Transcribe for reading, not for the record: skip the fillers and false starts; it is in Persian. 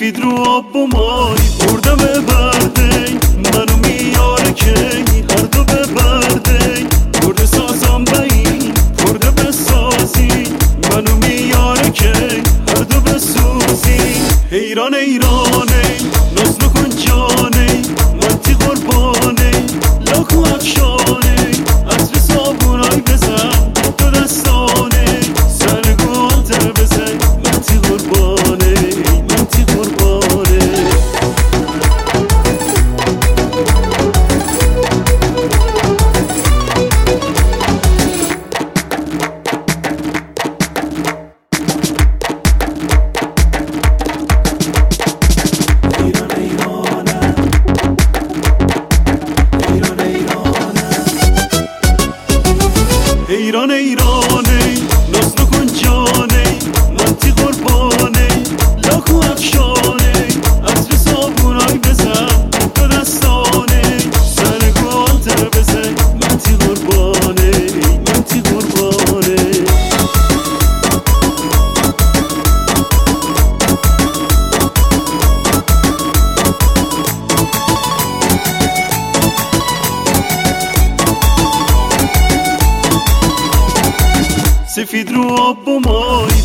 سفید رو آب و مای برده به برده منو میاره که هر دو به برده برده سازم بایی برده به سازی منو میاره که هر دو به سوزی ایران ایرانه ناز نکن جانه منتی قربانه لاکو افشانه عطر صابونای بزن دو دستانه سرگو تر بزن منتی قربانه منتی قربانه ایران ایرانه ناز نکن جانه منتی قربانه لاکو افشانه عطر صابونای بزن دو دستانه سرگو تر بزن منتی قربانه منتی قربانه سفید رو آب و مای